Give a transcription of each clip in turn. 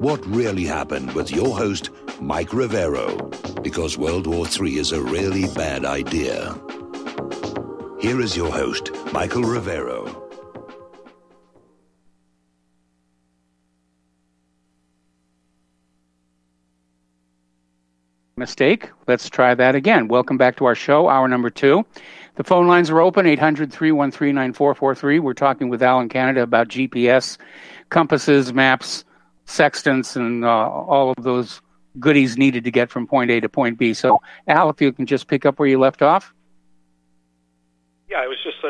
What really happened with your host, Mike Rivero, because World War III is a really bad idea. Here is your host, Michael Rivero. Mistake. Let's try that again. Welcome back to our show, hour number 2. The phone lines are open, 800-313-9443. We're talking with Al in Canada about GPS, compasses, maps, sextants, and all of those goodies needed to get from point A to point B. So, Al, if you can just pick up where you left off. Yeah, it was just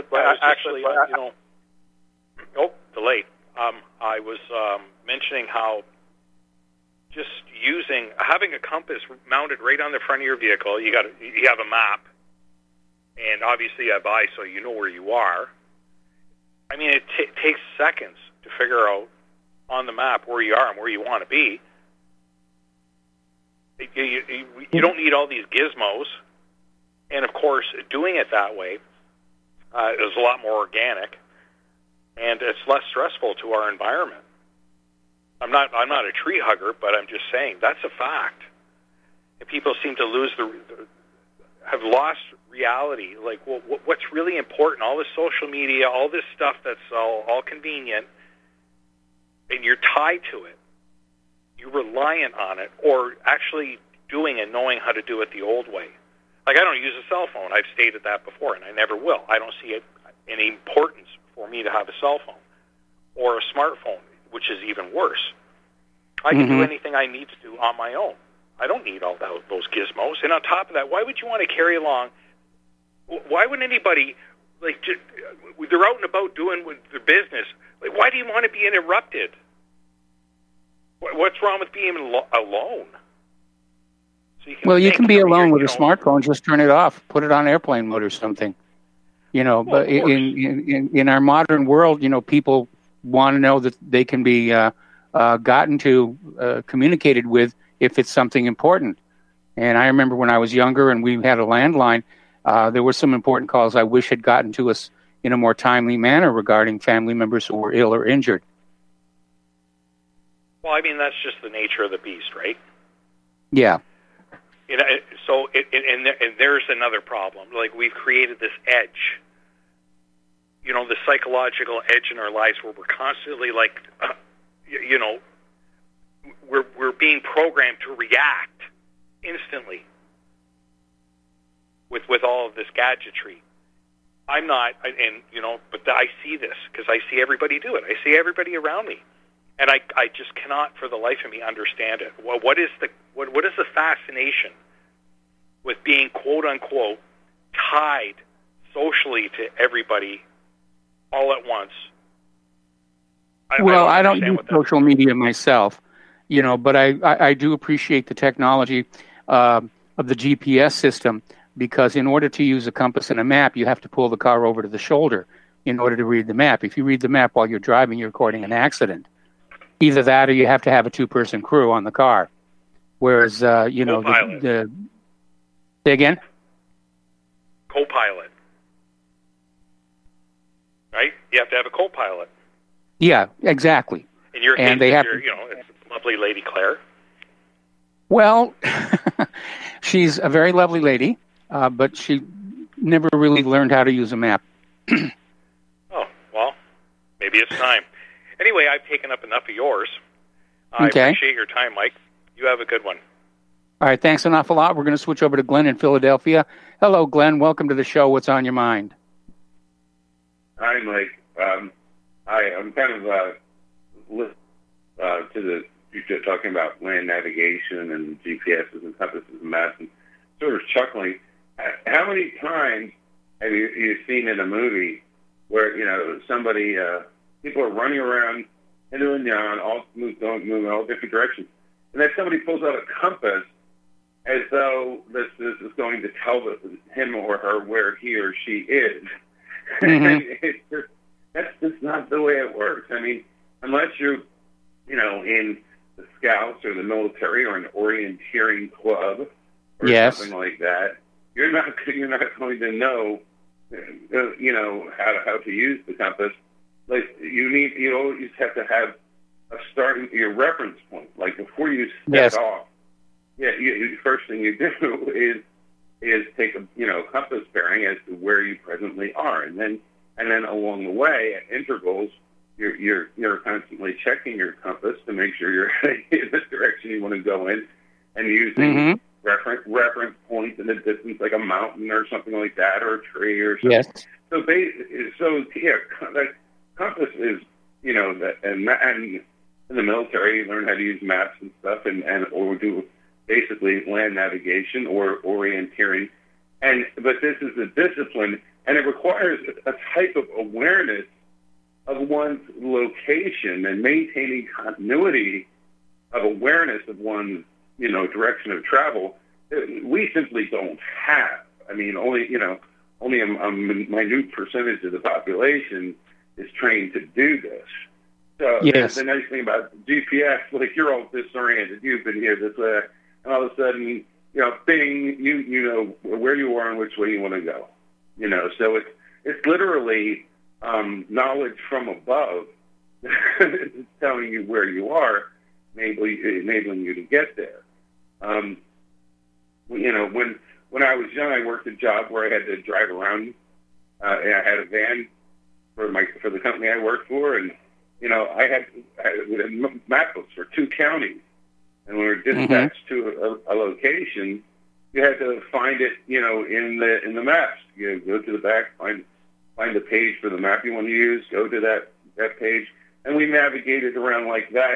delay. I was mentioning how just having a compass mounted right on the front of your vehicle. You have a map, and obviously you have eyes, so you know where you are. I mean, it takes seconds to figure out on the map where you are and where you want to be. You don't need all these gizmos, and of course, doing it that way is a lot more organic, and it's less stressful to our environment. I'm not a tree hugger, but I'm just saying that's a fact. And people seem to have lost reality. Like, well, what's really important? All this social media, all this stuff that's all convenient, and you're tied to it. You're reliant on it, or actually doing and knowing how to do it the old way. Like, I don't use a cell phone. I've stated that before, and I never will. I don't see any importance for me to have a cell phone or a smartphone, which is even worse. I can do anything I need to do on my own. I don't need all those gizmos. And on top of that, why would you want to carry along? Why would anybody, they're out and about doing their business. Like, why do you want to be interrupted? What's wrong with being alone? So you can be alone with a smartphone. Just turn it off. Put it on airplane mode or something. But in our modern world, people want to know that they can be gotten to, communicated with if it's something important. And I remember when I was younger and we had a landline, there were some important calls I wish had gotten to us in a more timely manner regarding family members who were ill or injured. Well, I mean, that's just the nature of the beast, right? Yeah. So there's another problem. Like, we've created this edge, the psychological edge in our lives where we're constantly we're being programmed to react instantly with all of this gadgetry. I'm not, but I see this because I see everybody do it. I see everybody around me. And I just cannot, for the life of me, understand it. What is the fascination with being, quote unquote, tied socially to everybody all at once? I don't use social media myself, but I do appreciate the technology of the GPS system, because in order to use a compass and a map, you have to pull the car over to the shoulder in order to read the map. If you read the map while you're driving, you're recording an accident. Either that, or you have to have a 2-person crew on the car. Whereas, say again? Co-pilot. Right? You have to have a co-pilot. Yeah, exactly. In your case, it's lovely Lady Claire. Well, she's a very lovely lady, but she never really learned how to use a map. Oh, well, maybe it's time. Anyway, I've taken up enough of yours. I Okay. appreciate your time, Mike. You have a good one. All right, thanks an awful lot. We're going to switch over to Glenn in Philadelphia. Hello, Glenn. Welcome to the show. What's on your mind? Hi, Mike. I'm kind of you're talking about land navigation and GPSs and compasses and maps, and sort of chuckling. How many times have you seen in a movie where somebody people are running around and all moving all different directions, and then somebody pulls out a compass as though this is going to tell him or her where he or she is. Mm-hmm. That's just not the way it works. I mean, unless you're, in the Scouts or the military or an orienteering club or something like that, you're not going to know, how to use the compass. Like, you always have to have starting your reference point, like before you step off. Yeah, first thing you do is take a compass bearing as to where you presently are, and then along the way at intervals, you're constantly checking your compass to make sure you're in the direction you want to go in, and using reference points in a distance, like a mountain or something like that, or a tree or something. Yes. So that compass is and in the military, you learn how to use maps and stuff, or do basically land navigation or orienteering. But this is a discipline, and it requires a type of awareness of one's location and maintaining continuity of awareness of one's, direction of travel. We simply don't have. I mean, only a minute percentage of the population is trained to do this. So the nice thing about GPS, like you're all disoriented, you've been here this way, and all of a sudden, bing, you know where you are and which way you want to go. So it's literally knowledge from above telling you where you are, enabling you to get there. When I was young, I worked a job where I had to drive around. I had a van for the company I worked for, and I had map books for 2 counties, and when we were dispatched to a location, you had to find it, in the maps. You go to the back, find the page for the map you want to use, go to that page, and we navigated around like that,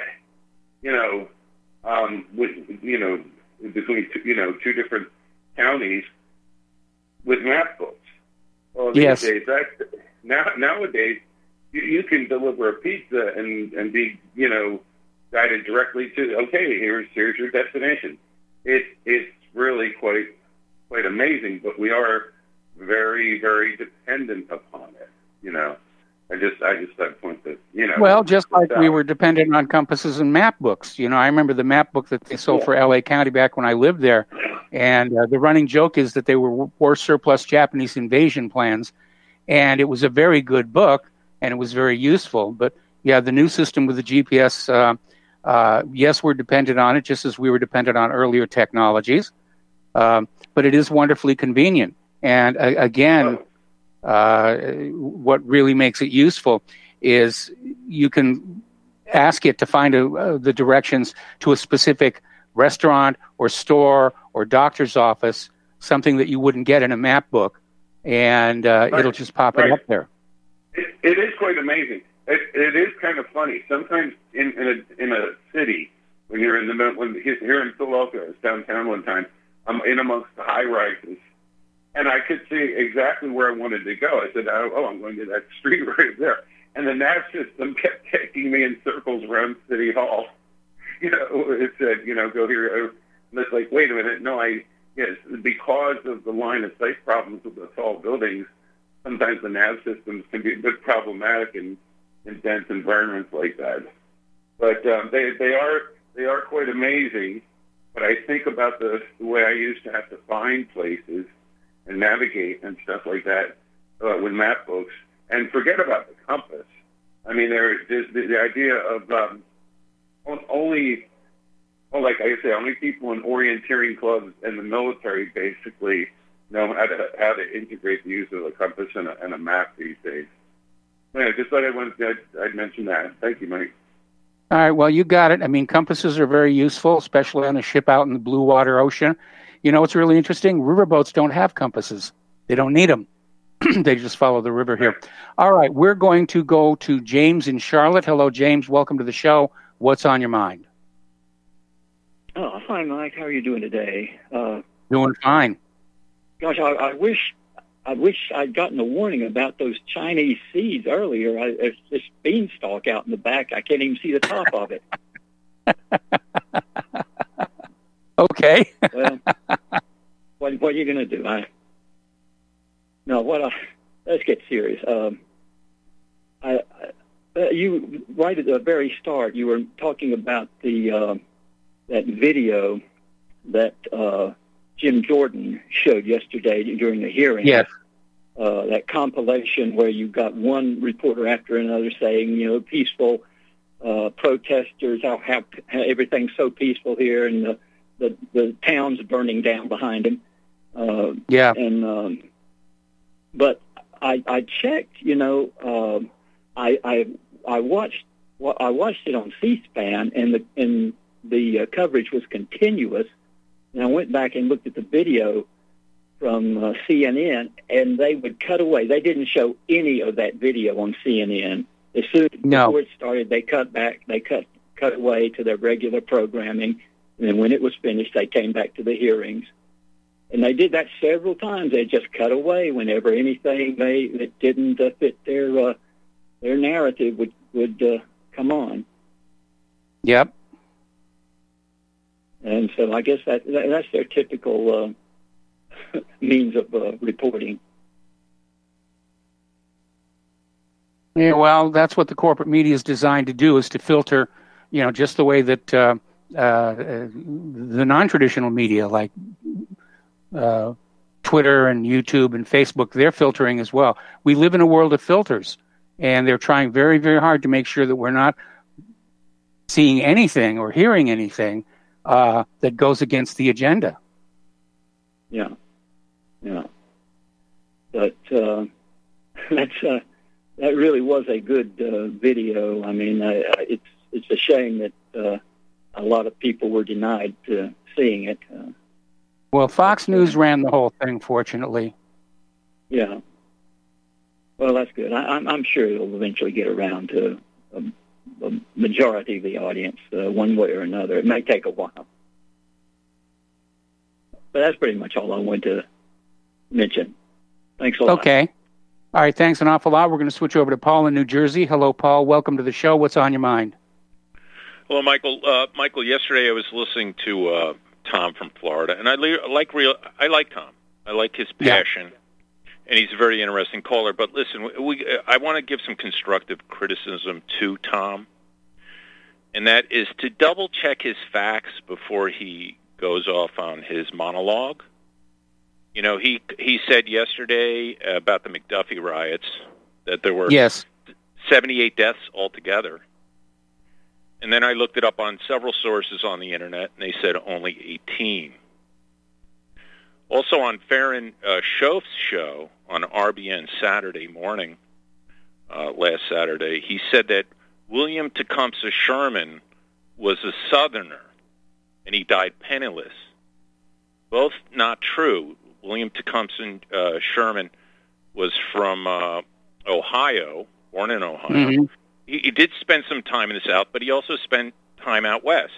between 2 different counties with map books. Well, these days, nowadays, you can deliver a pizza and be, guided directly to, here's your destination. It's really quite amazing, but we are very, very dependent upon it. I just that point that Well, just like we were dependent on compasses and map books. I remember the map book that they sold for L.A. County back when I lived there, and the running joke is that they were war surplus Japanese invasion plans, and it was a very good book and it was very useful. But the new system with the GPS, yes, we're dependent on it, just as we were dependent on earlier technologies, but it is wonderfully convenient. And again. What really makes it useful is you can ask it to find the directions to a specific restaurant or store or doctor's office, something that you wouldn't get in a map book, and it'll just pop it up there. It is quite amazing. It is kind of funny. Sometimes in a city, when you're in the middle, here in Philadelphia, I was downtown one time, I'm in amongst the high-rises, and I could see exactly where I wanted to go. I said, I'm going to that street right there. And the nav system kept taking me in circles around City Hall. It said, go here. And it's like, wait a minute. No, because of the line of sight problems with the tall buildings, sometimes the nav systems can be a bit problematic in dense environments like that. But they are quite amazing. But I think about the way I used to have to find places and navigate and stuff like that with map books, and forget about the compass. I mean, there's the idea of only people in orienteering clubs and the military basically know how to integrate the use of a compass and a map these days. Yeah, just thought I'd mention that. Thank you, Mike. All right, well, you got it. I mean, compasses are very useful, especially on a ship out in the blue water ocean. What's really interesting? Riverboats don't have compasses. They don't need them. They just follow the river here. All right, we're going to go to James in Charlotte. Hello, James. Welcome to the show. What's on your mind? Oh, fine, Mike. How are you doing today? Doing fine. Gosh, I wish I'd gotten a warning about those Chinese seeds earlier. There's this beanstalk out in the back. I can't even see the top of it. Okay. Well, what are you going to do? Let's get serious. You right at the very start, you were talking about the that video that Jim Jordan showed yesterday during the hearing. Yes. That compilation where you got one reporter after another saying, peaceful protesters, how everything's so peaceful here, and the town's burning down behind them. But I checked. I watched it on C-SPAN, and the coverage was continuous. And I went back and looked at the video from CNN, and they would cut away. They didn't show any of that video on CNN. As soon before it started, they cut back. They cut away to their regular programming, and then when it was finished, they came back to the hearings. And they did that several times. They just cut away whenever anything that didn't fit their narrative would come on. Yep. And so I guess that's their typical means of reporting. Yeah, well, that's what the corporate media is designed to do, is to filter, just the way that the non-traditional media, like Twitter and YouTube and Facebook, they're filtering as well. We live in a world of filters, and they're trying very, very hard to make sure that we're not seeing anything or hearing anything that goes against the agenda. Yeah. But that really was a good video. I mean, it's a shame that a lot of people were denied seeing it. Well, Fox News ran the whole thing, fortunately. Yeah. Well, that's good. I'm sure it'll eventually get around to a majority of the audience, one way or another. It may take a while. But that's pretty much all I wanted to mention. Thanks a lot. Okay. All right, thanks an awful lot. We're going to switch over to Paul in New Jersey. Hello, Paul. Welcome to the show. What's on your mind? Hello, Michael. Michael, yesterday I was listening to Tom from Florida, and I like Tom. I like his passion, and he's a very interesting caller. But listen, I want to give some constructive criticism to Tom, and that is to double-check his facts before he goes off on his monologue. He said yesterday about the McDuffie riots that there were 78 deaths altogether. And then I looked it up on several sources on the Internet, and they said only 18. Also on Farron Schoaf's show on RBN Saturday morning, last Saturday, he said that William Tecumseh Sherman was a Southerner, and he died penniless. Both not true. William Tecumseh Sherman was from Ohio, born in Ohio. Mm-hmm. He did spend some time in the South, but he also spent time out West.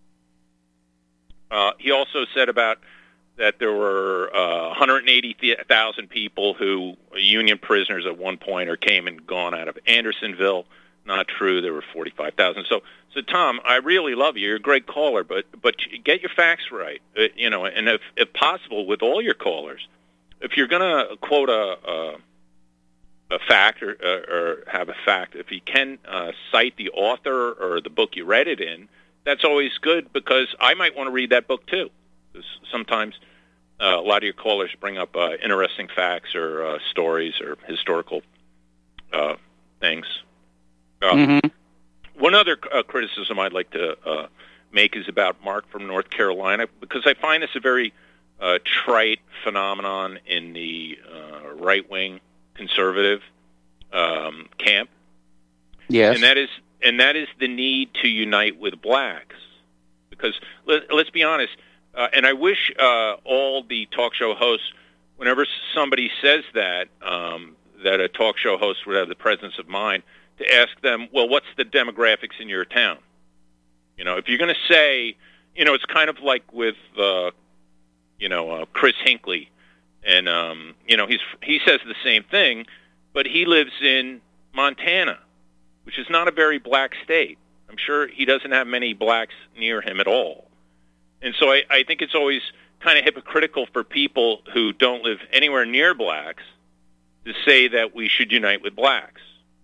He also said about that there were 180,000 people who Union prisoners at one point or came and gone out of Andersonville. Not true. There were 45,000. So Tom, I really love you. You're a great caller, but get your facts right. And if possible, with all your callers, if you're going to quote a fact or have a fact, if you can cite the author or the book you read it in, that's always good, because I might want to read that book too. Because sometimes a lot of your callers bring up interesting facts or stories or historical things. One other criticism I'd like to make is about Mark from North Carolina, because I find this a very trite phenomenon in the right-wing conservative camp. Yes. And that is the need to unite with blacks. Because let's be honest, and I wish all the talk show hosts, whenever somebody says that a talk show host would have the presence of mind to ask them, well, what's the demographics in your town? If you're going to say, it's kind of like with, Chris Hinckley, and he says the same thing, but he lives in Montana, which is not a very black state. I'm sure he doesn't have many blacks near him at all. And so I think it's always kind of hypocritical for people who don't live anywhere near blacks to say that we should unite with blacks.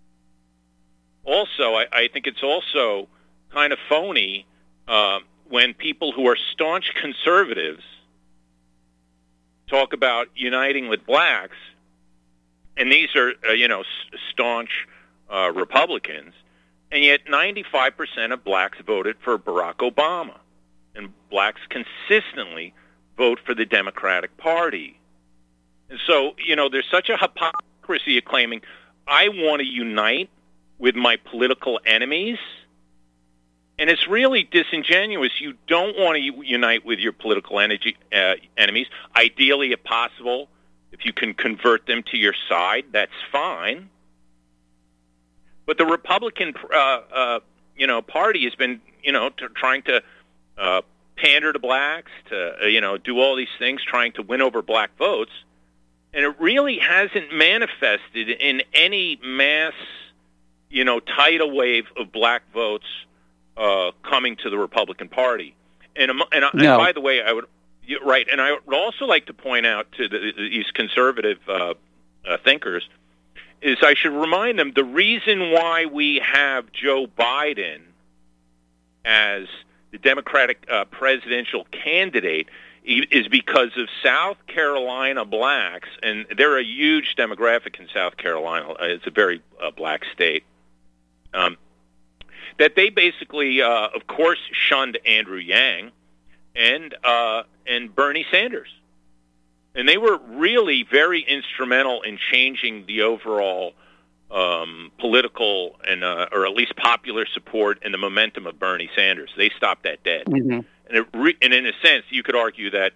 Also, I think it's also kind of phony when people who are staunch conservatives talk about uniting with blacks, and these are, staunch Republicans, And yet 95% of blacks voted for Barack Obama. And blacks consistently vote for the Democratic Party. And so, there's such a hypocrisy of claiming, I want to unite with my political enemies. And it's really disingenuous. You don't want to unite with your political enemies. Ideally, if possible, if you can convert them to your side, that's fine. But the Republican, party has been, trying to pander to blacks, to, do all these things, trying to win over black votes. And it really hasn't manifested in any mass, tidal wave of black votes coming to the Republican Party. And by the way, I would also like to point out to these conservative thinkers is I should remind them the reason why we have Joe Biden as the Democratic presidential candidate is because of South Carolina blacks, and they're a huge demographic in South Carolina. It's a very black state. That they basically, of course, shunned Andrew Yang and Bernie Sanders. And they were really very instrumental in changing the overall political and or at least popular support and the momentum of Bernie Sanders. They stopped that dead. Mm-hmm. And in a sense, you could argue that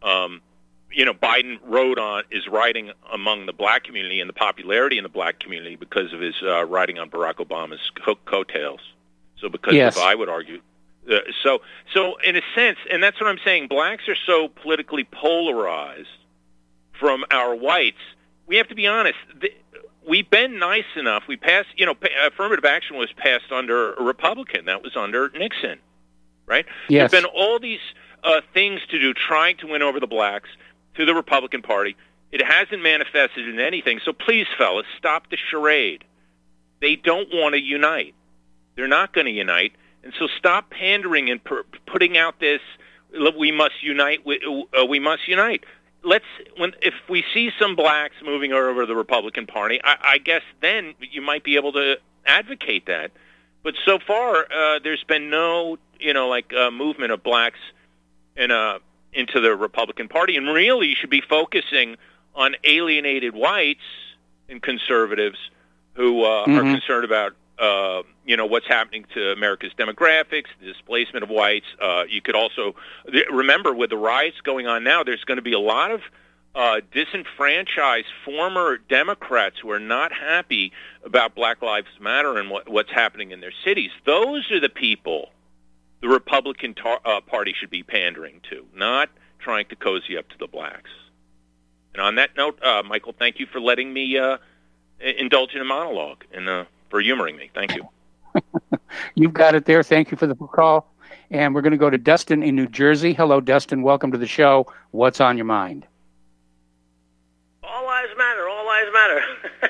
Biden is riding among the black community and the popularity in the black community because of his riding on Barack Obama's coattails. So because I would argue. So in a sense, and that's what I'm saying, blacks are so politically polarized from our whites. We have to be honest. We've been nice enough. We passed, affirmative action was passed under a Republican. That was under Nixon, right? Yes. There's been all these things to do trying to win over the blacks to the Republican Party. It hasn't manifested in anything. So please, fellas, stop the charade. They don't want to unite. They're not going to unite. And so stop pandering and putting out this, we must unite. We must unite. If we see some blacks moving over to the Republican Party, I guess then you might be able to advocate that. But so far, there's been no, movement of blacks into the Republican Party. And really, you should be focusing on alienated whites and conservatives who are concerned about what's happening to America's demographics, the displacement of whites. You could also remember with the riots going on now, there's going to be a lot of disenfranchised former Democrats who are not happy about Black Lives Matter and what's happening in their cities. Those are the people the Republican Party should be pandering to, not trying to cozy up to the blacks. And on that note, Michael, thank you for letting me indulge in a monologue and for humoring me. Thank you. You've got it there. Thank you for the call. And we're going to go to Dustin in New Jersey. Hello, Dustin. Welcome to the show. What's on your mind? All lives matter. All lives matter.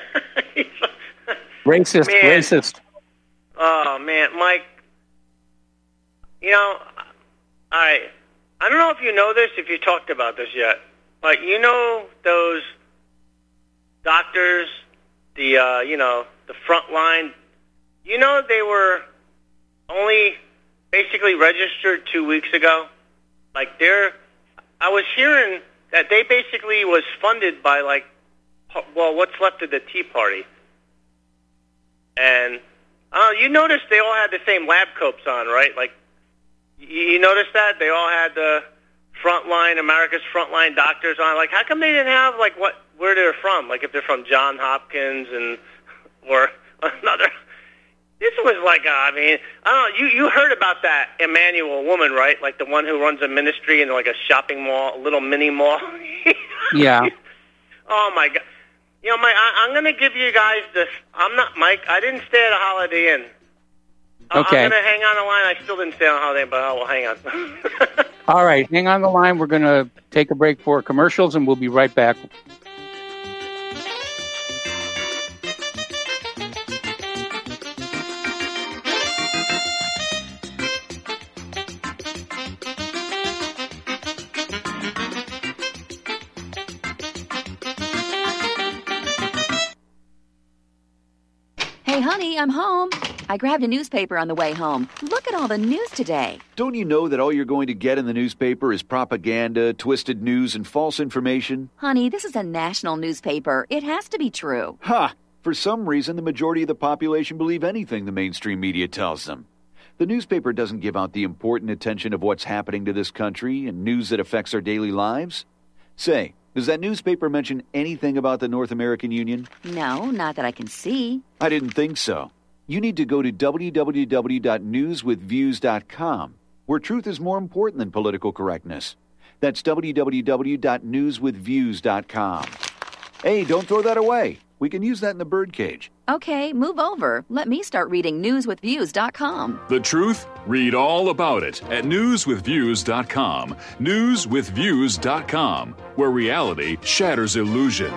Racist. Oh, man. Mike, I don't know if you know this, if you talked about this yet, but those doctors, the front line, they were only basically registered 2 weeks ago. I was hearing that they basically was funded by what's left of the Tea Party. And you noticed they all had the same lab coats on, right? You noticed that? They all had the America's frontline doctors on. How come they didn't have, where they're from? If they're from Johns Hopkins or another. This was I don't know, you heard about that Emmanuel woman, right? The one who runs a ministry in a shopping mall, a little mini mall. Yeah. Oh, my God. Mike, I'm going to give you guys this. I'm not, Mike, I didn't stay at a Holiday Inn. Okay. I'm going to hang on the line. I still didn't stay on a Holiday Inn, but I will hang on. All right. Hang on the line. We're going to take a break for commercials, and we'll be right back. Hey, honey, I'm home. I grabbed a newspaper on the way home. Look at all the news today. Don't you know that all you're going to get in the newspaper is propaganda, twisted news, and false information? Honey, this is a national newspaper. It has to be true. Ha! For some reason, the majority of the population believe anything the mainstream media tells them. The newspaper doesn't give out the important attention of what's happening to this country and news that affects our daily lives. Say, does that newspaper mention anything about the North American Union? No, not that I can see. I didn't think so. You need to go to www.newswithviews.com, where truth is more important than political correctness. That's www.newswithviews.com. Hey, don't throw that away. We can use that in the birdcage. Okay, move over. Let me start reading newswithviews.com. The truth? Read all about it at newswithviews.com. Newswithviews.com, where reality shatters illusion.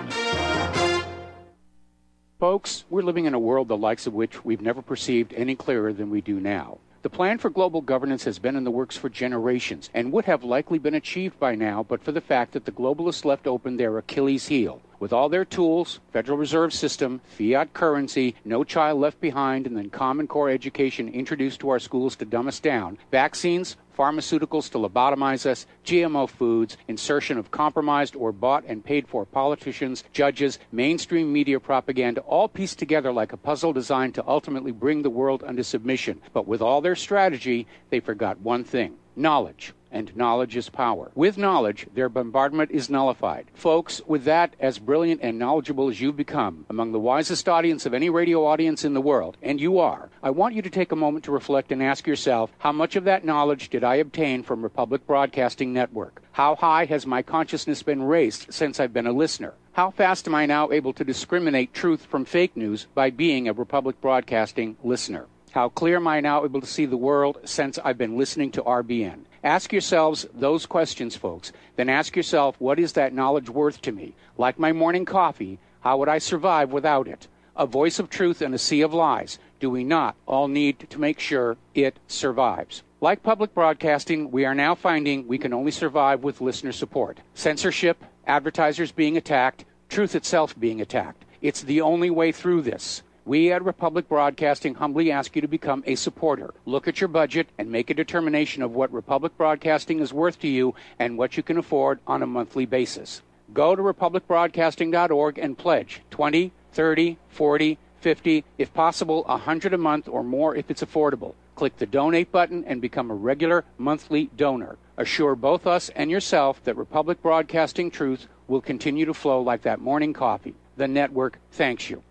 Folks, we're living in a world the likes of which we've never perceived any clearer than we do now. The plan for global governance has been in the works for generations and would have likely been achieved by now but for the fact that the globalists left open their Achilles heel. With all their tools, Federal Reserve System, fiat currency, no child left behind, and then Common Core education introduced to our schools to dumb us down, vaccines, pharmaceuticals to lobotomize us, GMO foods, insertion of compromised or bought and paid for politicians, judges, mainstream media propaganda, all pieced together like a puzzle designed to ultimately bring the world under submission. But with all their strategy, they forgot one thing: knowledge. And knowledge is power. With knowledge, their bombardment is nullified. Folks, with that, as brilliant and knowledgeable as you've become, among the wisest audience of any radio audience in the world, and you are, I want you to take a moment to reflect and ask yourself, how much of that knowledge did I obtain from Republic Broadcasting Network? How high has my consciousness been raised since I've been a listener? How fast am I now able to discriminate truth from fake news by being a Republic Broadcasting listener? How clear am I now able to see the world since I've been listening to RBN? Ask yourselves those questions, folks. Then ask yourself, what is that knowledge worth to me? Like my morning coffee, how would I survive without it? A voice of truth in a sea of lies. Do we not all need to make sure it survives? Like public broadcasting, we are now finding we can only survive with listener support. Censorship, advertisers being attacked, truth itself being attacked. It's the only way through this. We at Republic Broadcasting humbly ask you to become a supporter. Look at your budget and make a determination of what Republic Broadcasting is worth to you and what you can afford on a monthly basis. Go to republicbroadcasting.org and pledge $20, $30, $40, $50, if possible, $100 a month or more if it's affordable. Click the donate button and become a regular monthly donor. Assure both us and yourself that Republic Broadcasting truth will continue to flow like that morning coffee. The network thanks you.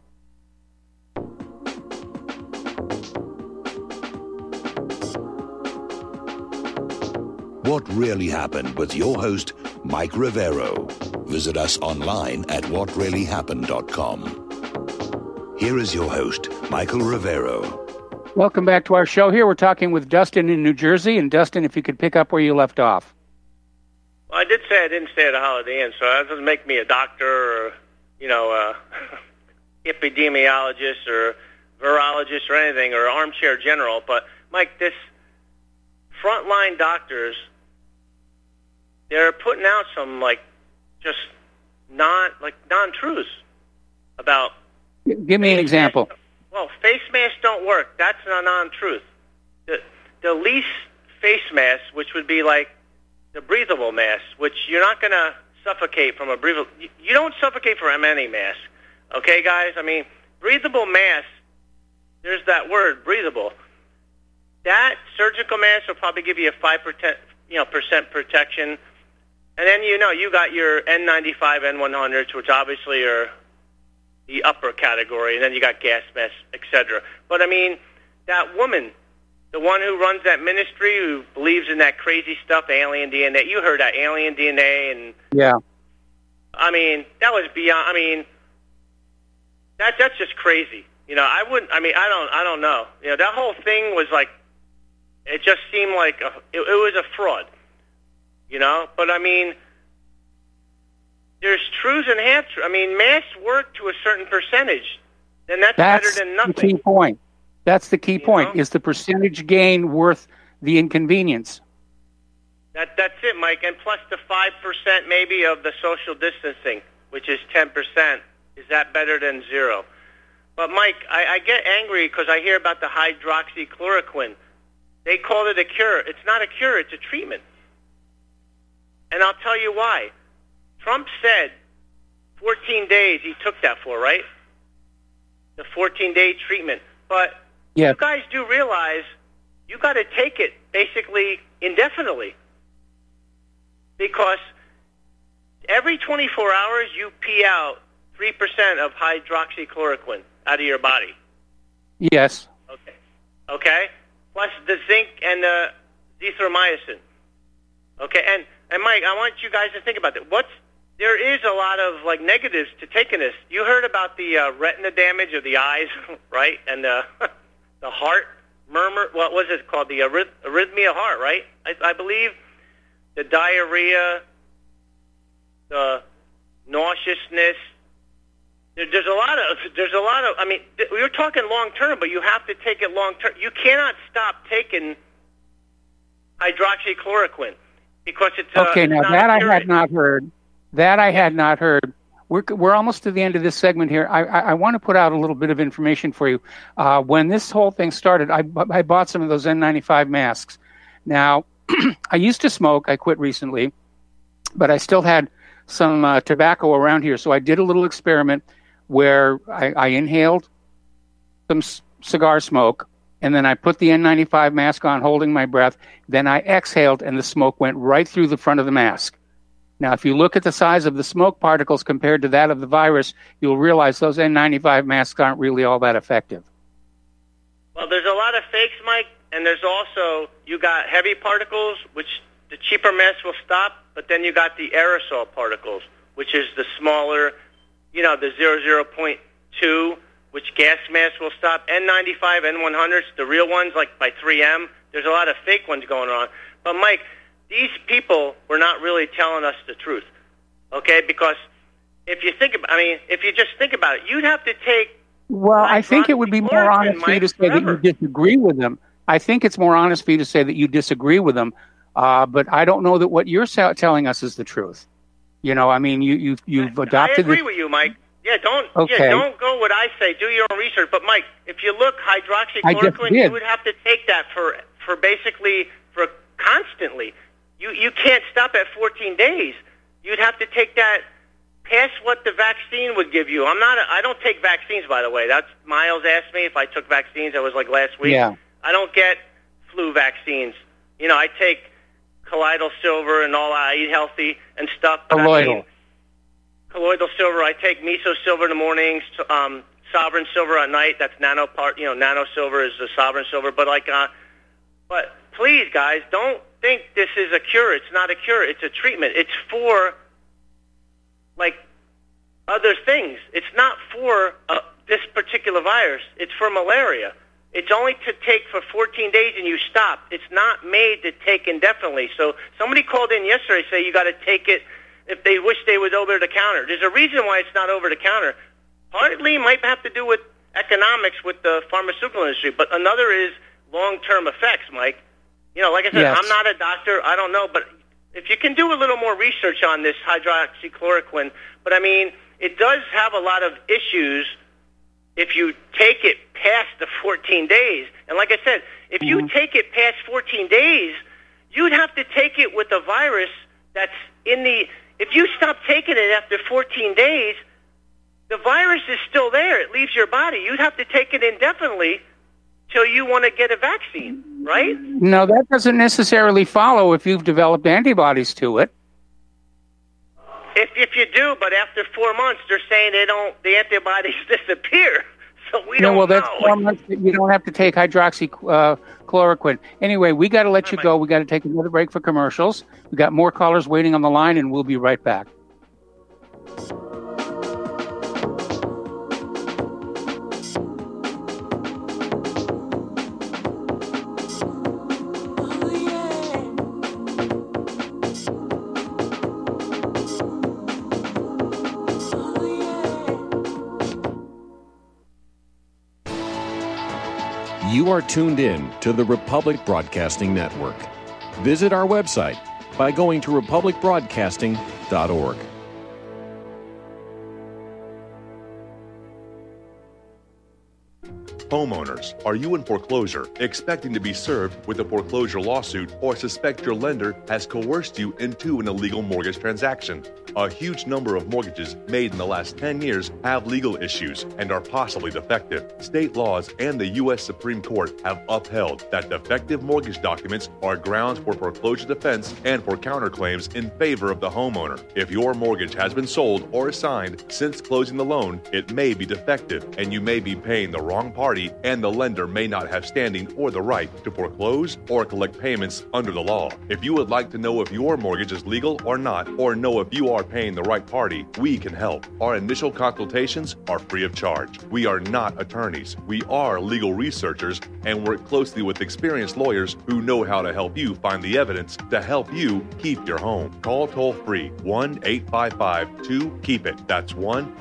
What Really Happened with your host, Mike Rivero. Visit us online at whatreallyhappened.com. Here is your host, Michael Rivero. Welcome back to our show here. We're talking with Dustin in New Jersey. And Dustin, if you could pick up where you left off. Well, I did say I didn't stay at a Holiday Inn, so that doesn't make me a doctor or, epidemiologist or virologist or anything, or armchair general. But, Mike, this frontline doctors, they're putting out some, non-truths about... Give me an example. Well, face masks don't work. That's a non-truth. The least face mask, which would be like the breathable mask, which you're not going to suffocate from a breathable... You don't suffocate from any mask. Okay, guys? I mean, breathable mask, there's that word, breathable. That surgical mask will probably give you a 5% protection. And then, you got your N95, N100s, which obviously are the upper category. And then you got gas masks, etc. But, I mean, that woman, the one who runs that ministry, who believes in that crazy stuff, alien DNA. You heard that, alien DNA. And yeah. I mean, that was beyond, that's just crazy. I don't know. That whole thing was like, it just seemed like it was a fraud, But, there's truths and half-truths. Masks work to a certain percentage. Then that's better than nothing. The key point. That's the key point. Is the percentage gain worth the inconvenience? That's it, Mike. And plus the 5% maybe of the social distancing, which is 10%. Is that better than zero? But, Mike, I get angry because I hear about the hydroxychloroquine. They call it a cure. It's not a cure. It's a treatment. And I'll tell you why. Trump said 14 days he took that for, right? The 14-day treatment. But you guys do realize you got to take it basically indefinitely. Because every 24 hours you pee out 3% of hydroxychloroquine out of your body. Yes. Okay? Plus the zinc and the zithromycin. Okay? And Mike, I want you guys to think about that. There is a lot of negatives to taking this. You heard about the retina damage of the eyes, right? And the heart murmur. What was it called? The arrhythmia of heart, right? I believe the diarrhea, the nauseousness. There's a lot of. I mean, we were talking long term, but you have to take it long term. You cannot stop taking hydroxychloroquine because it's okay. Now that I had not heard. That I had not heard. We're almost to the end of this segment here. I want to put out a little bit of information for you. When this whole thing started, I bought some of those N95 masks. Now, I used to smoke. I quit recently, but I still had some tobacco around here. So I did a little experiment where I inhaled some cigar smoke, and then I put the N95 mask on, holding my breath. Then I exhaled, and the smoke went right through the front of the mask. Now, if you look at the size of the smoke particles compared to that of the virus, you'll realize those N95 masks aren't really all that effective. Well, there's a lot of fakes, Mike, and there's also, you got heavy particles, which the cheaper masks will stop, but then you got the aerosol particles, which is the smaller, the 0.2, which gas masks will stop. N95, N100s, the real ones, like by 3M, there's a lot of fake ones going on. But, Mike, these people were not really telling us the truth, okay? Because if you just think about it, you'd have to take. Well, I think it would be more honest for you to say that you disagree with them. I think it's more honest for you to say that you disagree with them, but I don't know that what you're telling us is the truth. You've adopted. I agree with you, Mike. Yeah, don't go what I say. Do your own research. But Mike, if you look hydroxychloroquine, you would have to take that for basically for constantly. You can't stop at 14 days. You'd have to take that past what the vaccine would give you. I don't take vaccines, by the way. That's Miles asked me if I took vaccines. That was like last week. Yeah. I don't get flu vaccines. I take colloidal silver and all. I eat healthy and stuff. Colloidal silver. I take meso silver in the mornings. Sovereign silver at night. That's nano silver is the sovereign silver. But but please, guys, don't think this is a cure. It's not a cure. It's a treatment. It's for other things. It's not for this particular virus. It's for malaria. It's only to take for 14 days and you stop. It's not made to take indefinitely. So somebody called in yesterday say you got to take it if they wish they was over the counter. There's a reason why it's not over the counter. Partly might have to do with economics with the pharmaceutical industry, but another is long-term effects, Mike. Like I said, yes. I'm not a doctor. I don't know, but if you can do a little more research on this hydroxychloroquine, but it does have a lot of issues if you take it past the 14 days. And like I said, if you take it past 14 days, you'd have to take it with a virus that's if you stop taking it after 14 days, the virus is still there. It leaves your body. You'd have to take it indefinitely till you want to get a vaccine, right? No, that doesn't necessarily follow if you've developed antibodies to it. If you do, but after 4 months, they're saying the antibodies disappear. So we don't know. Well, that's 4 months that you don't have to take hydroxychloroquine. Anyway, we got to let you go. We got to take another break for commercials. We got more callers waiting on the line, and we'll be right back. You are tuned in to the Republic Broadcasting Network. Visit our website by going to republicbroadcasting.org. Homeowners, are you in foreclosure, expecting to be served with a foreclosure lawsuit, or suspect your lender has coerced you into an illegal mortgage transaction? A huge number of mortgages made in the last 10 years have legal issues and are possibly defective. State laws and the U.S. Supreme Court have upheld that defective mortgage documents are grounds for foreclosure defense and for counterclaims in favor of the homeowner. If your mortgage has been sold or assigned since closing the loan, it may be defective and you may be paying the wrong party, and the lender may not have standing or the right to foreclose or collect payments under the law. If you would like to know if your mortgage is legal or not, or know if you are paying the right party, we can help. Our initial consultations are free of charge. We are not attorneys. We are legal researchers and work closely with experienced lawyers who know how to help you find the evidence to help you keep your home. Call toll-free 1-855-2-KEEP-IT. That's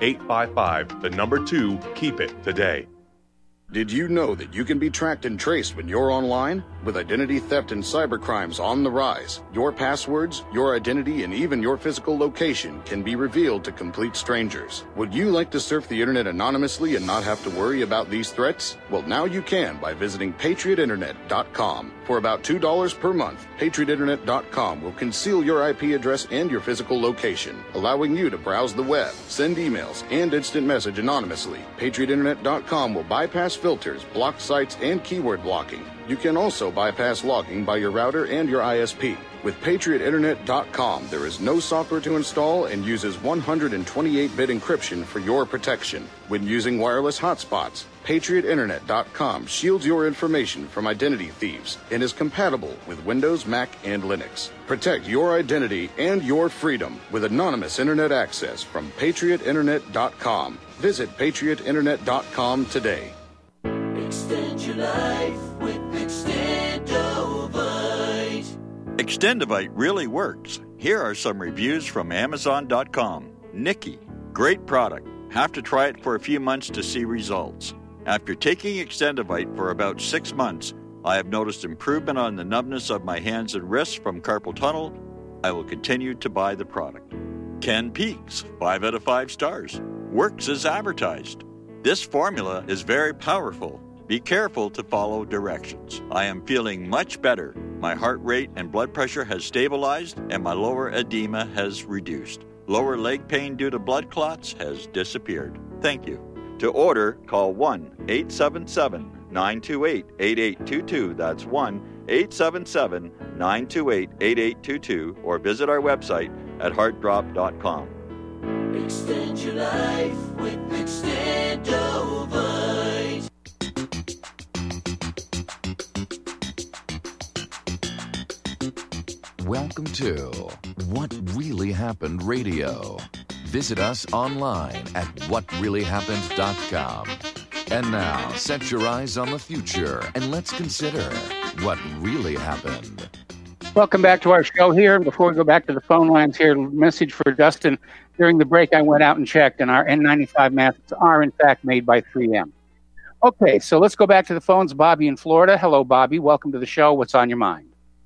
1-855-2-KEEP-IT today. Did you know that you can be tracked and traced when you're online? With identity theft and cybercrimes on the rise, your passwords, your identity, and even your physical location can be revealed to complete strangers. Would you like to surf the internet anonymously and not have to worry about these threats? Well, now you can by visiting patriotinternet.com. For about $2 per month, patriotinternet.com will conceal your IP address and your physical location, allowing you to browse the web, send emails, and instant message anonymously. patriotinternet.com will bypass filters, block sites, and keyword blocking. You can also bypass logging by your router and your ISP. With patriotinternet.com, there is no software to install and uses 128-bit encryption for your protection. When using wireless hotspots, patriotinternet.com shields your information from identity thieves and is compatible with Windows, Mac, and Linux. Protect your identity and your freedom with anonymous internet access from patriotinternet.com. Visit patriotinternet.com today. Extend your life with Extendovite. Extendovite really works. Here are some reviews from Amazon.com. Nikki, great product. Have to try it for a few months to see results. After taking Extendovite for about 6 months, I have noticed improvement on the numbness of my hands and wrists from carpal tunnel. I will continue to buy the product. Ken Peaks, 5 out of 5 stars. Works as advertised. This formula is very powerful. Be careful to follow directions. I am feeling much better. My heart rate and blood pressure has stabilized, and my lower edema has reduced. Lower leg pain due to blood clots has disappeared. Thank you. To order, call 1-877-928-8822. That's 1-877-928-8822, or visit our website at heartdrop.com. Extend your life with Extendovite. Welcome to What Really Happened Radio. Visit us online at whatreallyhappened.com. And now, set your eyes on the future and let's consider what really happened. Welcome back to our show here. Before we go back to the phone lines here, message for Dustin. During the break, I went out and checked, and our N95 masks are, in fact, made by 3M. Okay, so let's go back to the phones. Bobby in Florida. Hello, Bobby. Welcome to the show. What's on your mind?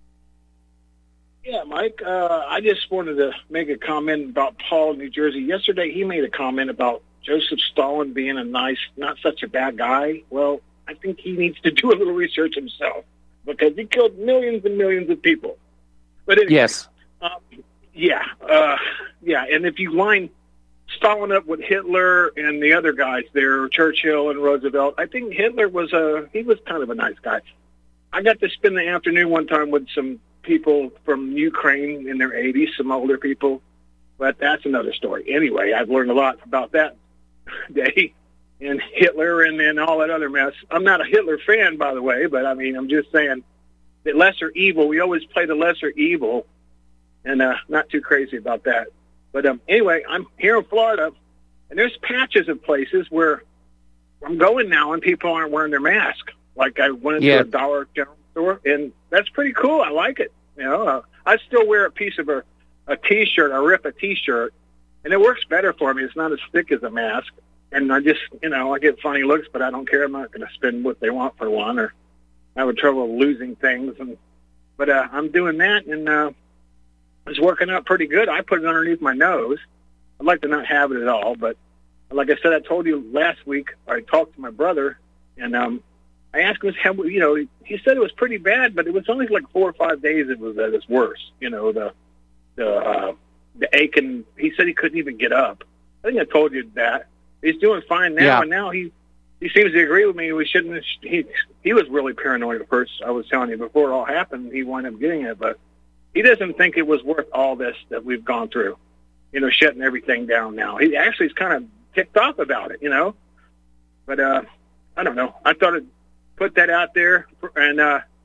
Yeah, Mike, I just wanted to make a comment about Paul in New Jersey. Yesterday, he made a comment about Joseph Stalin being a nice, not such a bad guy. Well, I think he needs to do a little research himself because he killed millions and millions of people. But anyway, yes. Yeah, and if you line Stalin up with Hitler and the other guys there, Churchill and Roosevelt, I think Hitler was kind of a nice guy. I got to spend the afternoon one time with some people from Ukraine in their 80s, some older people, but that's another story. Anyway, I've learned a lot about that day and Hitler and then all that other mess. I'm not a Hitler fan, by the way, but I mean, I'm just saying that lesser evil, we always play the lesser evil, and not too crazy about that. But anyway, I'm here in Florida, and there's patches of places where I'm going now and people aren't wearing their mask. Like I went into a Dollar General store, and that's pretty cool. I like it. You know, I still wear a piece of a T-shirt. I rip a T-shirt, and it works better for me. It's not as thick as a mask, and I just, I get funny looks, but I don't care. I'm not going to spend what they want for one, or I have trouble losing things. But I'm doing that, and it's working out pretty good. I put it underneath my nose. I'd like to not have it at all, but like I said, I told you last week, I talked to my brother, And I asked him, he said it was pretty bad, but it was only like 4 or 5 days it was at its worst. The ache, and he said he couldn't even get up. I think I told you that. He's doing fine now, and now he seems to agree with me. We shouldn't. He was really paranoid at first. I was telling you before it all happened, he wound up getting it, but he doesn't think it was worth all this that we've gone through. Shutting everything down now. He actually is kind of ticked off about it, But I don't know. I thought I'd put that out there, and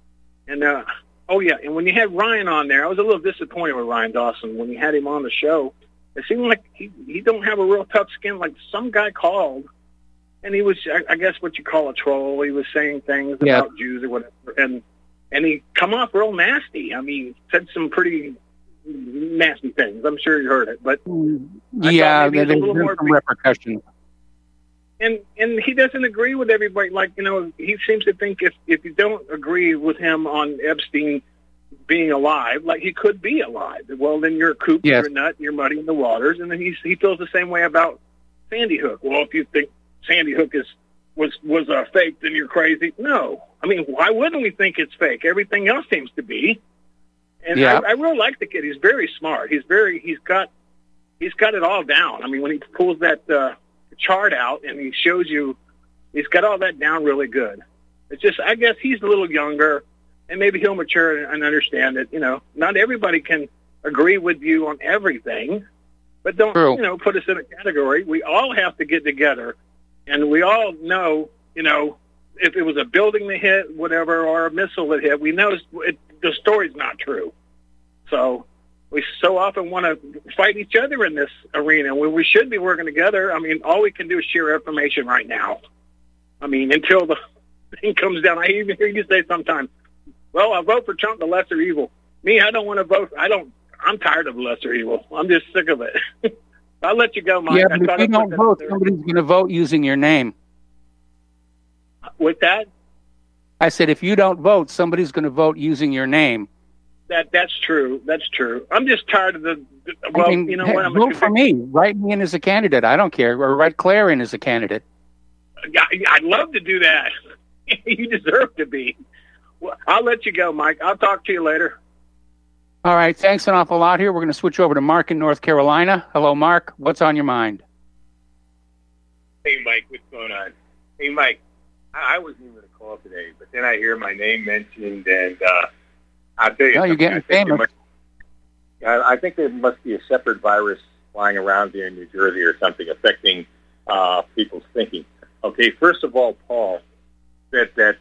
when you had Ryan on there, I was a little disappointed with Ryan Dawson when you had him on the show. It seemed like he don't have a real tough skin. Like some guy called, and he was, I guess, what you call a troll. He was saying things about Jews or whatever, and he come off real nasty. I mean, said some pretty nasty things. I'm sure you heard it, but there's a little more repercussions. And he doesn't agree with everybody. Like, he seems to think if you don't agree with him on Epstein being alive, like he could be alive, well, then you're a kook, you're a nut, you're muddying the waters. And then he feels the same way about Sandy Hook. Well, if you think Sandy Hook was a fake, then you're crazy. No. I mean, why wouldn't we think it's fake? Everything else seems to be. And I really like the kid. He's very smart. He's got it all down. I mean, when he pulls that chart out and he shows you, he's got all that down really good. It's just, I guess he's a little younger, and maybe he'll mature and understand that, not everybody can agree with you on everything, but don't, put us in a category. We all have to get together, and we all know, if it was a building that hit, whatever, or a missile that hit, we know the story's not true. So we so often want to fight each other in this arena when we should be working together. I mean, all we can do is share information right now. I mean, until the thing comes down. I even hear you say sometimes, well, I vote for Trump, the lesser evil. Me, I don't want to vote. I'm tired of the lesser evil. I'm just sick of it. I'll let you go, Mike. Yeah, but if you don't vote, somebody's going to vote using your name. With that? I said, if you don't vote, somebody's going to vote using your name. That's true. That's true. I'm just tired of vote for me. Write me in as a candidate. I don't care. Or write Claire in as a candidate. I'd love to do that. You deserve to be. Well, I'll let you go, Mike. I'll talk to you later. All right. Thanks an awful lot here. We're going to switch over to Mark in North Carolina. Hello, Mark. What's on your mind? Hey, Mike. What's going on? Hey, Mike. I wasn't even going to call today, but then I hear my name mentioned, and I'll tell you. Oh, you're getting famous. I think there must be a separate virus flying around here in New Jersey or something affecting people's thinking. Okay, first of all, Paul said that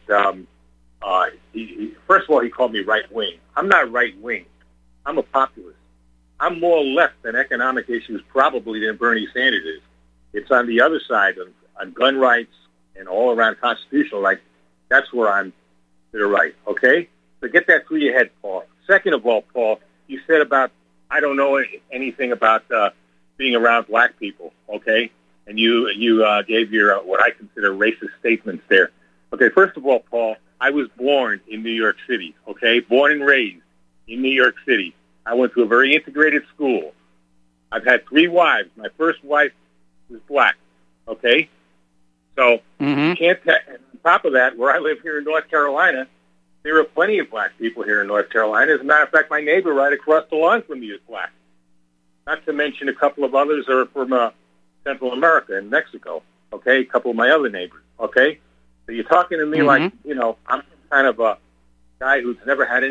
first of all, he called me right-wing. I'm not right-wing. I'm a populist. I'm more left on economic issues probably than Bernie Sanders is. It's on the other side on gun rights and all around constitutional rights. That's where I'm to the right, okay? So get that through your head, Paul. Second of all, Paul, you said about, I don't know anything about being around black people, okay? And you gave your what I consider racist statements there. Okay, first of all, Paul, I was born in New York City, okay? Born and raised in New York City. I went to a very integrated school. I've had 3 wives. My first wife was black, okay? So you can't on top of that, where I live here in North Carolina, there are plenty of black people here in North Carolina. As a matter of fact, my neighbor right across the lawn from me is black. Not to mention a couple of others are from Central America and Mexico, okay? A couple of my other neighbors, okay? So you're talking to me like, I'm kind of a guy who's never had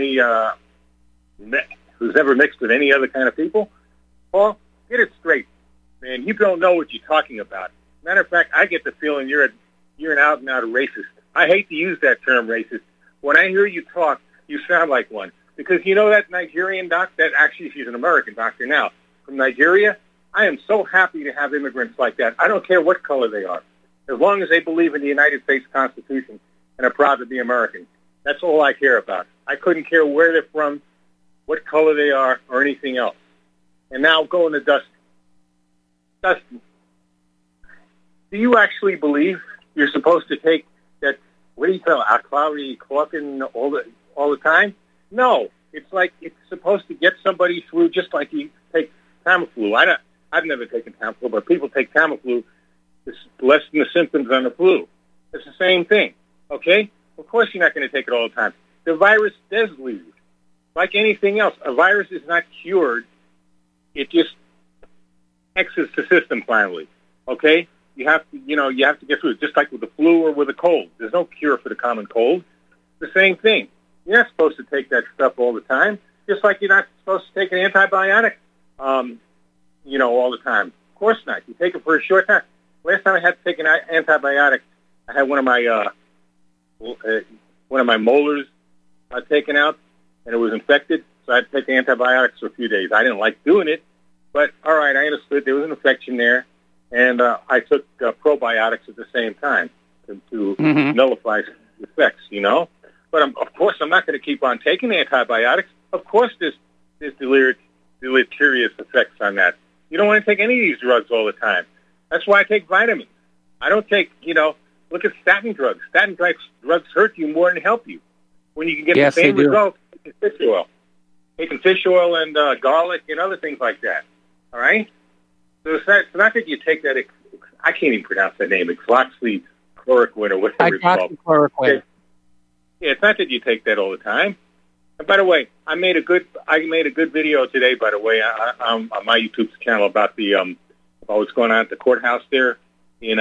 who's never mixed with any other kind of people. Paul, get it straight, man. You don't know what you're talking about. Matter of fact, I get the feeling you're an out-and-out racist. I hate to use that term, racist. When I hear you talk, you sound like one. Because you know that Nigerian doc, that actually she's an American doctor now, from Nigeria? I am so happy to have immigrants like that. I don't care what color they are. As long as they believe in the United States Constitution and are proud to be American. That's all I care about. I couldn't care where they're from, what color they are, or anything else. And now going to Dustin. Dustin, do you actually believe you're supposed to take that, what do you call it, chloroquine all the time? No. It's like it's supposed to get somebody through just like you take Tamiflu. I've never taken Tamiflu, but people take Tamiflu to lessen the symptoms on the flu. It's the same thing, okay? Of course you're not going to take it all the time. The virus does leave. Like anything else, a virus is not cured. It just exits the system finally, okay? You have to get through it, just like with the flu or with a cold. There's no cure for the common cold. It's the same thing. You're not supposed to take that stuff all the time, just like you're not supposed to take an antibiotic, all the time. Of course not. You take it for a short time. Last time I had to take an antibiotic, I had one of my molars taken out, and it was infected, so I had to take antibiotics for a few days. I didn't like doing it, but all right, I understood there was an infection there, and I took probiotics at the same time to nullify the effects, But of course, I'm not going to keep on taking antibiotics. Of course, there's deleterious effects on that. You don't want to take any of these drugs all the time. That's why I take vitamins. I don't take, look at statin drugs. Statin drugs hurt you more than help you. When you can get the same result, taking fish oil. Taking fish oil and garlic and other things like that. All right? So it's not that you take that, I can't even pronounce that name, hydroxychloroquine or whatever it's called. Hydroxychloroquine. Yeah, it's not that you take that all the time. And by the way, I made a good video today. By the way, on my YouTube channel about what's going on at the courthouse there in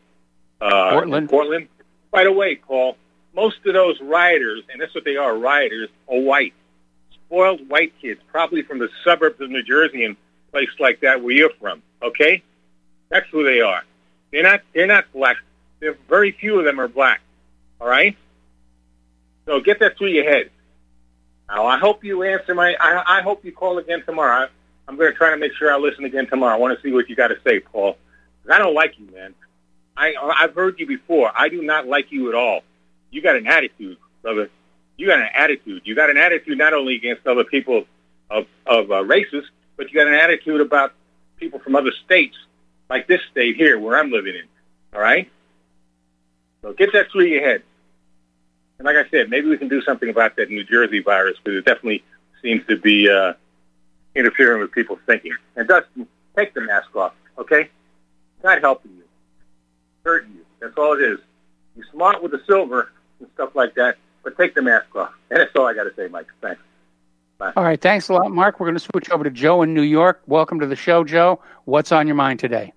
Portland. By the way, Paul, most of those rioters, and that's what they are, rioters, are white, spoiled white kids, probably from the suburbs of New Jersey and places like that where you're from. Okay, that's who they are. They're not black. Very few of them are black. All right. So get that through your head. Now, I hope you answer I hope you call again tomorrow. I'm going to try to make sure I listen again tomorrow. I want to see what you got to say, Paul. 'Cause I don't like you, man. I've heard you before. I do not like you at all. You got an attitude, brother. You got an attitude. You got an attitude not only against other people of races, but you got an attitude about people from other states, like this state here where I'm living in. All right? So get that through your head. And like I said, maybe we can do something about that New Jersey virus, because it definitely seems to be interfering with people's thinking. And Dustin, take the mask off, okay? It's not helping you. It's hurting you. That's all it is. You're smart with the silver and stuff like that, but take the mask off. And that's all I got to say, Mike. Thanks. Bye. All right, thanks a lot, Mark. We're going to switch over to Joe in New York. Welcome to the show, Joe. What's on your mind today?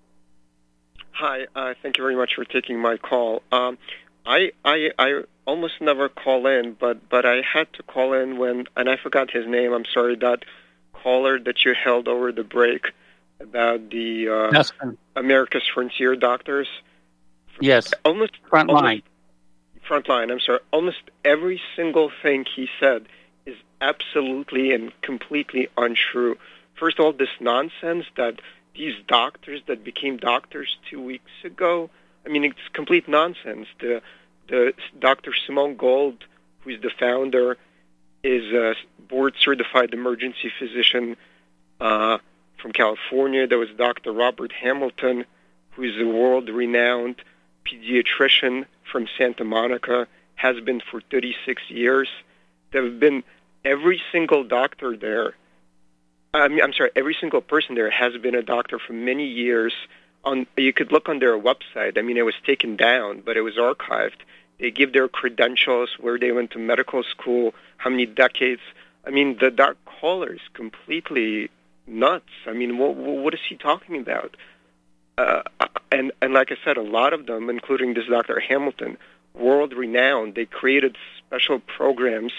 Hi, thank you very much for taking my call. I almost never call in, but I had to call in and I forgot his name. I'm sorry, that caller that you held over the break about the America's Frontier doctors. Yes, Frontline. Frontline, I'm sorry. Almost every single thing he said is absolutely and completely untrue. First of all, this nonsense that these doctors that became doctors 2 weeks ago, I mean, it's complete nonsense. The Dr. Simone Gold, who is the founder, is a board-certified emergency physician from California. There was Dr. Robert Hamilton, who is a world-renowned pediatrician from Santa Monica, has been for 36 years. There have been every single doctor there. Every single person there has been a doctor for many years. You could look on their website. I mean, it was taken down, but it was archived. They give their credentials, where they went to medical school, how many decades. I mean, the dark caller is completely nuts. I mean, what is he talking about? And like I said, a lot of them, including this Dr. Hamilton, world-renowned. They created special programs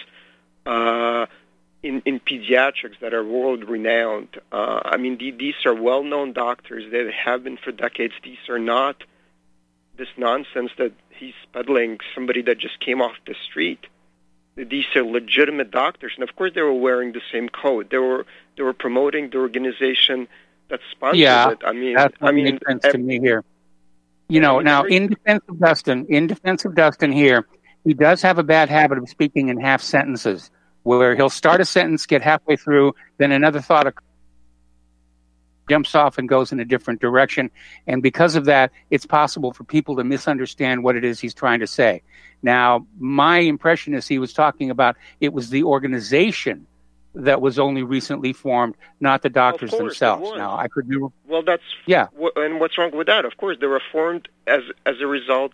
in pediatrics that are world-renowned. I mean, these are well-known doctors. They have been for decades. These are not this nonsense that he's peddling, somebody that just came off the street. These are legitimate doctors. And, of course, they were wearing the same coat. They were promoting the organization that sponsored it. That makes sense to me here. Now, in defense of Dustin here, he does have a bad habit of speaking in half sentences, where he'll start a sentence, get halfway through, then another thought jumps off and goes in a different direction. And because of that, it's possible for people to misunderstand what it is he's trying to say. Now, my impression is he was talking about it was the organization that was only recently formed, not the doctors themselves. Now, I could be... Well, that's... Yeah. And what's wrong with that? Of course, they were formed as a result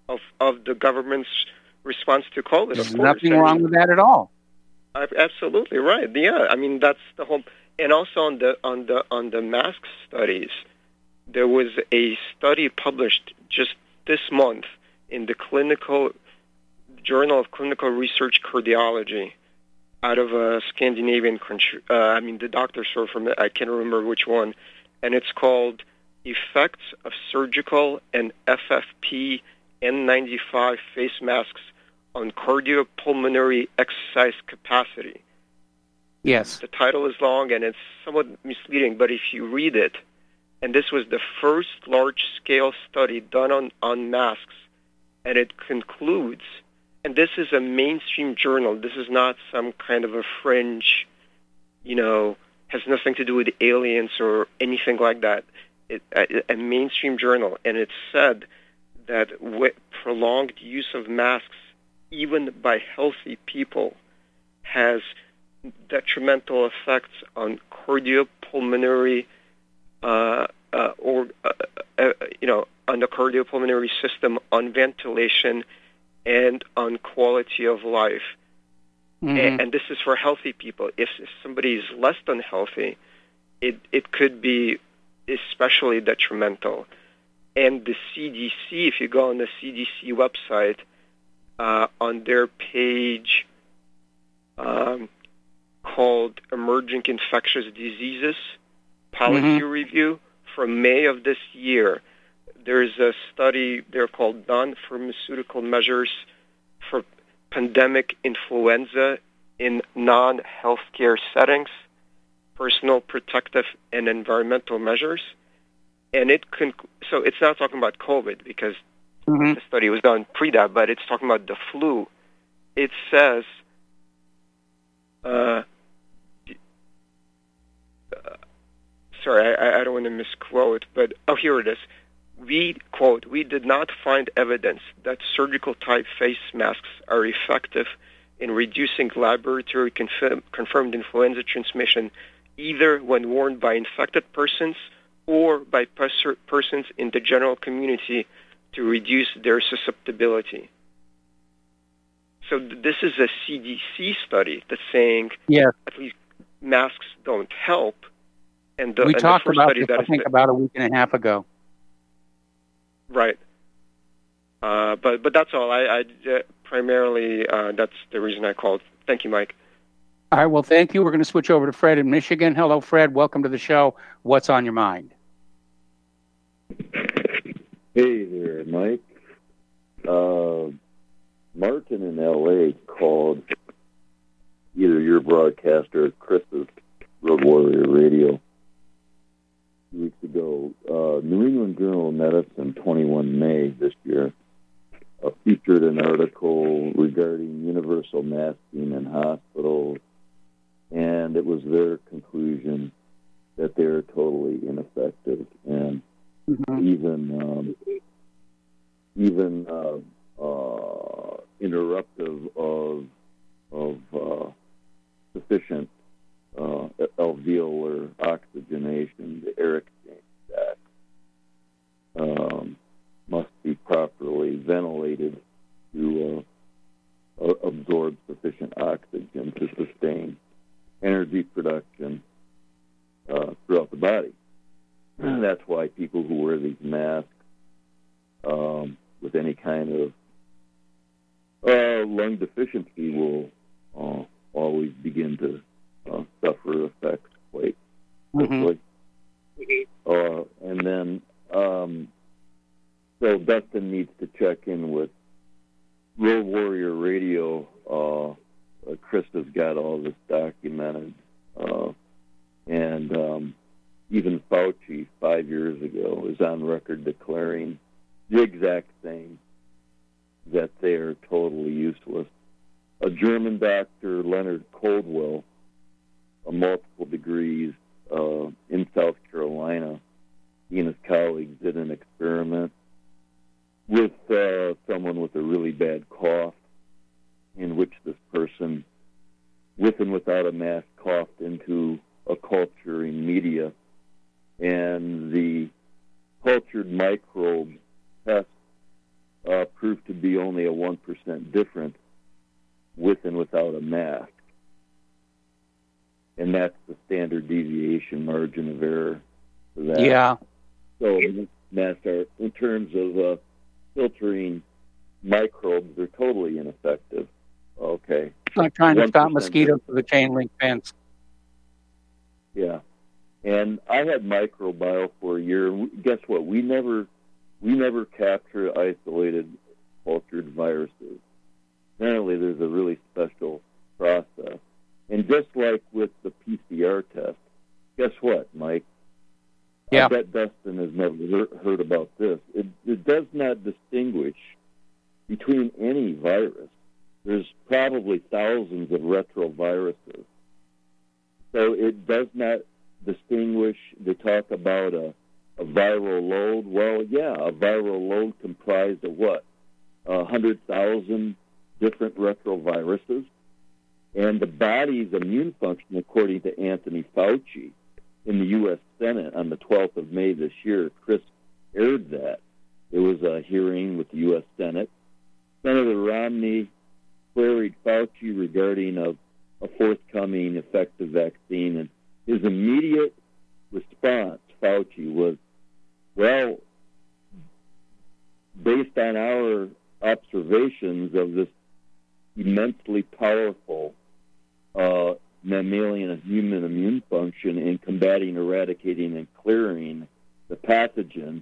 of the government's response to COVID. There's of course. nothing wrong with that at all. Absolutely right. Yeah, I mean that's the whole. And also on the mask studies, there was a study published just this month in the Journal of Clinical Research Cardiology, out of a Scandinavian country. The doctors were from, I can't remember which one, and it's called Effects of Surgical and FFP N95 Face Masks on Cardiopulmonary Exercise Capacity. Yes. The title is long and it's somewhat misleading, but if you read it, and this was the first large-scale study done on masks, and it concludes, and this is a mainstream journal, this is not some kind of a fringe, has nothing to do with aliens or anything like that. A mainstream journal, and it said that prolonged use of masks, even by healthy people, has detrimental effects on cardiopulmonary, on the cardiopulmonary system, on ventilation, and on quality of life. Mm-hmm. And this is for healthy people. If somebody is less than healthy, it could be especially detrimental. And the CDC, if you go on the CDC website, on their page called Emerging Infectious Diseases Policy Review from May of this year, there's a study there called Non-Pharmaceutical Measures for Pandemic Influenza in Non-Healthcare Settings, Personal Protective and Environmental Measures. And so it's not talking about COVID because the study was done pre that, but it's talking about the flu. It says, sorry, I don't want to misquote, but, here it is. We, quote, "We did not find evidence that surgical-type face masks are effective in reducing laboratory confirmed influenza transmission, either when worn by infected persons or by persons in the general community to reduce their susceptibility." So this is a CDC study that's saying at least masks don't help. And we talked about this, I think, about a week and a half ago. Right. But that's all. I primarily, that's the reason I called. Thank you, Mike. All right, well, thank you. We're going to switch over to Fred in Michigan. Hello, Fred. Welcome to the show. What's on your mind? Hey there, Mike. Martin in L.A. called either your broadcaster or Chris's Road Warrior Radio 2 weeks ago. New England Journal of Medicine, 21 May this year, featured an article regarding universal masking in hospitals, and it was their conclusion that they're totally ineffective and even interruptive of sufficient alveolar oxygenation. The air exchange sac must be properly ventilated to absorb sufficient oxygen to sustain energy production throughout the body. And that's why people who wear these masks with any kind of lung deficiency will always begin to suffer effects quite quickly. And then, so Dustin needs to check in with Road Warrior Radio. Chris has got all this documented. And even Fauci, 5 years ago, is on record declaring the exact same, that they are totally useless. A German doctor, Leonard Coldwell, multiple degrees in South Carolina, he and his colleagues did an experiment with someone with a really bad cough, in which this person, with and without a mask, coughed into a culturing media, and the cultured microbe test proved to be only a 1% difference with and without a mask. And that's the standard deviation margin of error for that. Yeah. So, Master, in terms of filtering microbes, they're totally ineffective. Okay. It's like trying to stop 1% mosquitoes with a chain link fence. Yeah. And I had microbiome for a year. Guess what? We never capture isolated cultured viruses. Apparently, there's a really special process. And just like with the PCR test, guess what, Mike? Yeah. I bet Dustin has never heard about this. It does not distinguish between any virus. There's probably thousands of retroviruses. So it does not distinguish. They talk about a viral load. Well, yeah, a viral load comprised of what? 100,000 different retroviruses. And the body's immune function, according to Anthony Fauci, in the U.S. Senate on the 12th of May this year, Chris aired that. There was a hearing with the U.S. Senate. Senator Romney queried Fauci regarding a forthcoming effective vaccine, and his immediate response, Fauci, was, well, based on our observations of this immensely powerful mammalian and human immune function in combating, eradicating, and clearing the pathogen,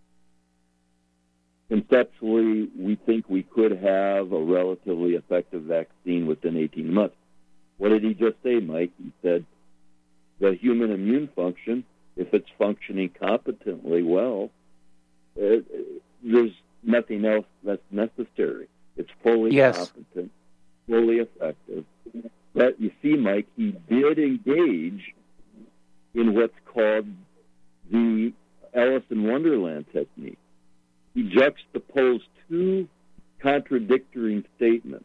conceptually, we think we could have a relatively effective vaccine within 18 months. What did he just say, Mike? He said the human immune function, if it's functioning competently well, there's nothing else that's necessary. It's fully competent, fully effective. But you see, Mike, he did engage in what's called the Alice in Wonderland technique. He juxtaposed two contradictory statements.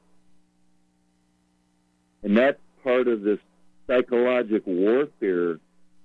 And that's part of this psychological warfare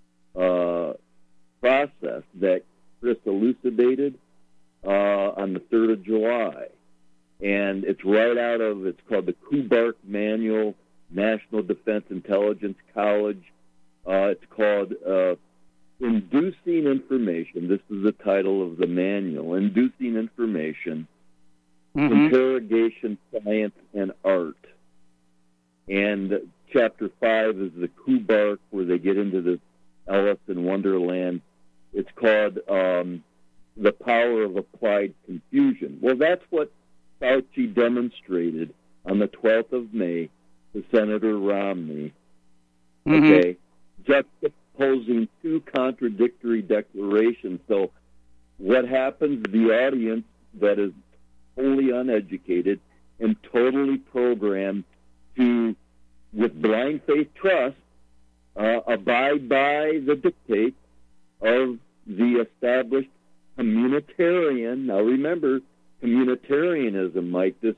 process that Chris elucidated on the 3rd of July. And it's right out of, it's called the Kubark Manual, National Defense Intelligence College. It's called Inducing Information. This is the title of the manual. Inducing Information, Interrogation, Science, and Art. And Chapter 5 is the Kubark, where they get into this Alice in Wonderland. It's called The Power of Applied Confusion. Well, that's what Fauci demonstrated on the 12th of May to Senator Romney. Okay? Juxtaposing two contradictory declarations. So what happens, the audience that is wholly uneducated and totally programmed to, with blind faith trust, abide by the dictates of the established communitarian. Now remember, communitarianism, Mike. This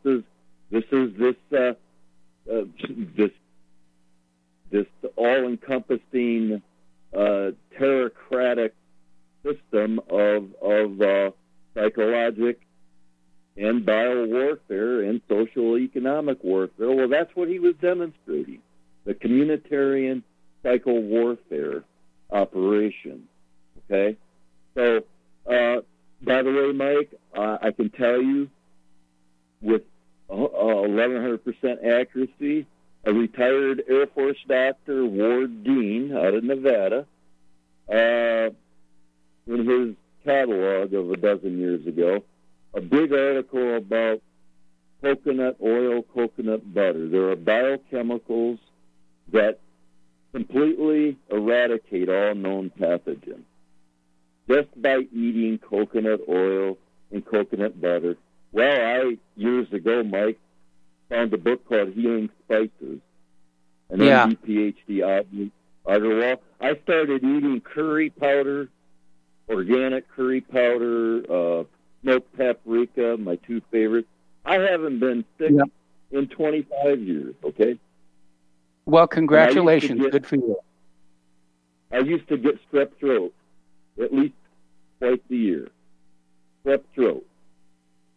all-encompassing terrocratic system of psychologic and biowarfare and social economic warfare. Well, that's what he was demonstrating, the communitarian psycho-warfare operation. Okay? So, by the way, Mike, I can tell you with 1100% accuracy, a retired Air Force doctor, Ward Dean, out of Nevada, in his catalog of a dozen years ago, a big article about coconut oil, coconut butter. There are biochemicals that completely eradicate all known pathogens just by eating coconut oil and coconut butter. Well, years ago, Mike, found a book called Healing Spices, and then PhD Agarwal. I started eating curry powder, organic curry powder, smoked paprika, my two favorites. I haven't been sick in 25 years, okay? Well, congratulations. Good for you. I used to get strep throat at least twice a year. Strep throat.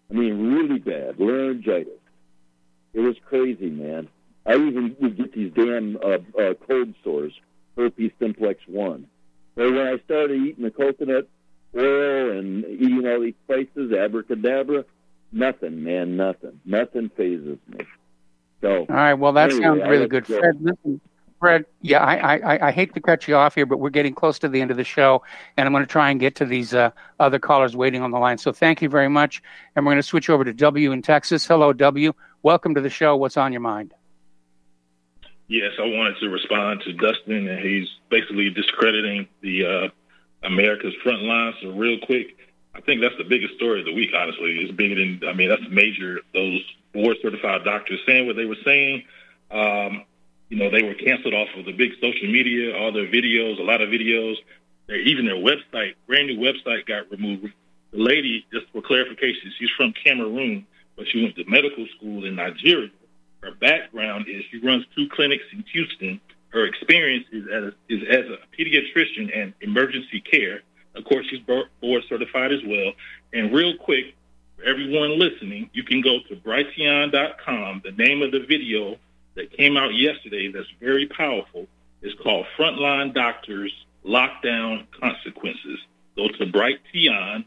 I mean, really bad, laryngitis. It was crazy, man. I even would get these damn cold sores, herpes simplex 1. But when I started eating the coconut oil and eating all these spices, abracadabra, nothing, man, nothing. Nothing phases me. So, all right, well, that anyway, sounds really good. Fred, listen, Fred, yeah, I hate to cut you off here, but we're getting close to the end of the show, and I'm going to try and get to these other callers waiting on the line. So thank you very much, and we're going to switch over to W in Texas. Hello, W. Welcome to the show. What's on your mind? Yes, I wanted to respond to Dustin, and he's basically discrediting the America's front lines. So real quick, I think that's the biggest story of the week, honestly. It's bigger than, I mean, that's major. Those board-certified doctors saying what they were saying. You know, they were canceled off of the big social media, all their videos, a lot of videos. Even their website, brand new website, got removed. The lady, just for clarification, she's from Cameroon, but she went to medical school in Nigeria. Her background is she runs 2 clinics in Houston. Her experience is as a pediatrician and emergency care. Of course, she's board certified as well. And real quick, for everyone listening, you can go to Brighteon.com. The name of the video that came out yesterday that's very powerful is called Frontline Doctors Lockdown Consequences. Go to Brighteon,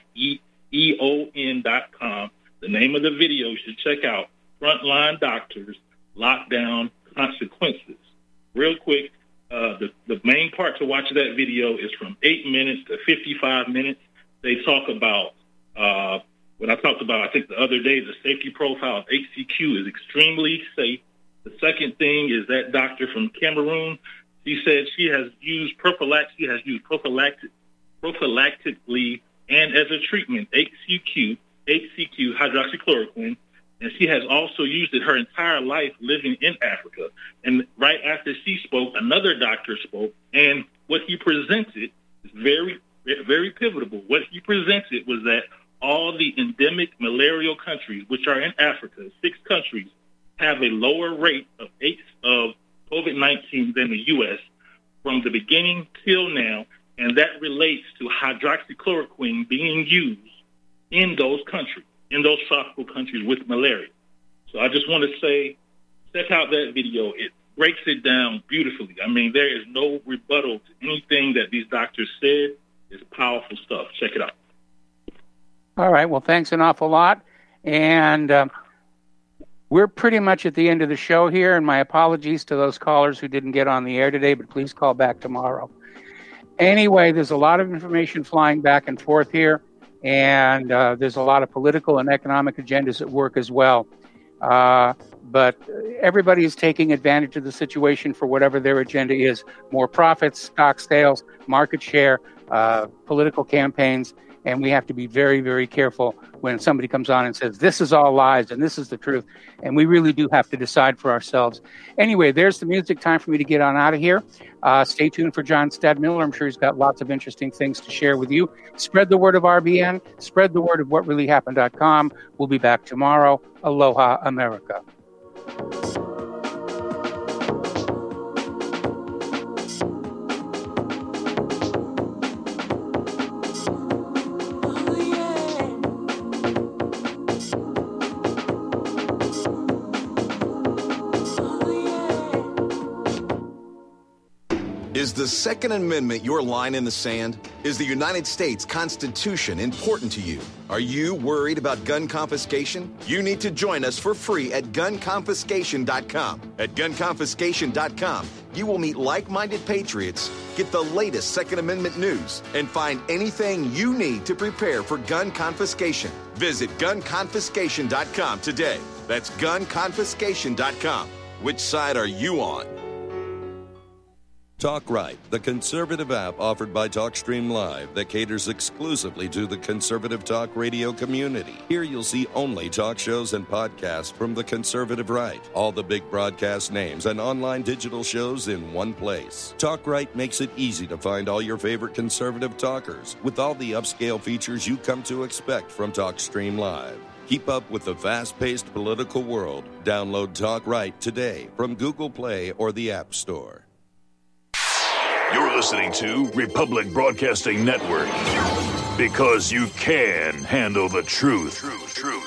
EON.com. The name of the video you should check out, Frontline Doctors Lockdown Consequences. Real quick, the main part to watch that video is from 8 minutes to 55 minutes. They talk about what I talked about, I think, the other day, the safety profile of HCQ is extremely safe. The second thing is that doctor from Cameroon, she said she has used prophylactically and as a treatment, HCQ, hydroxychloroquine, and she has also used it her entire life living in Africa. And right after she spoke, another doctor spoke, and what he presented is very, very pivotal. What he presented was that all the endemic malarial countries, which are in Africa, 6 countries, have a lower rate of COVID-19 than the U.S. from the beginning till now, and that relates to hydroxychloroquine being used in those countries, in those tropical countries with malaria. So I just want to say, check out that video. It breaks it down beautifully. I mean, there is no rebuttal to anything that these doctors said. It's powerful stuff. Check it out. All right. Well, thanks an awful lot. And we're pretty much at the end of the show here, and my apologies to those callers who didn't get on the air today, but please call back tomorrow. Anyway, there's a lot of information flying back and forth here, and there's a lot of political and economic agendas at work as well. But everybody is taking advantage of the situation for whatever their agenda is. More profits, stock sales, market share, political campaigns. And we have to be very, very careful when somebody comes on and says, this is all lies and this is the truth. And we really do have to decide for ourselves. Anyway, there's the music. Time for me to get on out of here. Stay tuned for John Stadmiller. I'm sure he's got lots of interesting things to share with you. Spread the word of RBN. Spread the word of whatreallyhappened.com. We'll be back tomorrow. Aloha, America. Is the Second Amendment your line in the sand? Is the United States Constitution important to you? Are you worried about gun confiscation? You need to join us for free at gunconfiscation.com. At gunconfiscation.com, you will meet like-minded patriots, get the latest Second Amendment news, and find anything you need to prepare for gun confiscation. Visit gunconfiscation.com today. That's gunconfiscation.com. Which side are you on? Talk Right, the conservative app offered by TalkStream Live that caters exclusively to the conservative talk radio community. Here you'll see only talk shows and podcasts from the conservative right. All the big broadcast names and online digital shows in one place. Talk Right makes it easy to find all your favorite conservative talkers with all the upscale features you come to expect from TalkStream Live. Keep up with the fast-paced political world. Download Talk Right today from Google Play or the App Store. You're listening to Republic Broadcasting Network. Because you can handle the truth.